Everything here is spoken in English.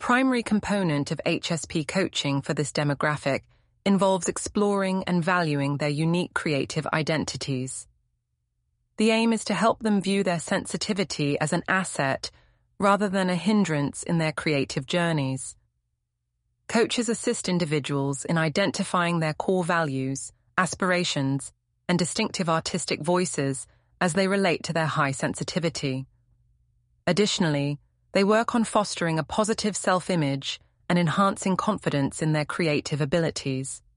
primary component of HSP coaching for this demographic involves exploring and valuing their unique creative identities. The aim is to help them view their sensitivity as an asset rather than a hindrance in their creative journeys. Coaches assist individuals in identifying their core values, aspirations, and distinctive artistic voices as they relate to their high sensitivity. Additionally, they work on fostering a positive self-image and enhancing confidence in their creative abilities.